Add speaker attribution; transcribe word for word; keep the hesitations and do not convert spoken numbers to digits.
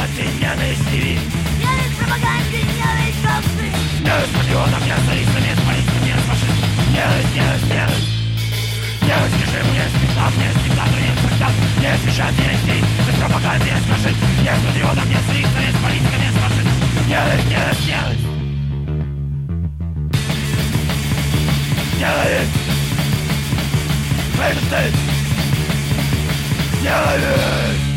Speaker 1: пропаганде, ненависть ТВ.
Speaker 2: Ненависть пропаганде, ненависть коррупции.
Speaker 1: Ненависть патриотов, не социалистам, не фашистам, не фашистам. Ненависть, ненависть, ненависть. Ненависть к режиму, ненависть к местам, ненависть к диктатору, ненависть к диктатору. Ненависть мешает, ненависть ТВ. Ненависть пропаганде, ненависть фашист. Ненависть патриотов, не социалистам, не политикам, не фашистам. Ненависть, ненависть, ненависть. Ненависть. Фашист. Ненависть.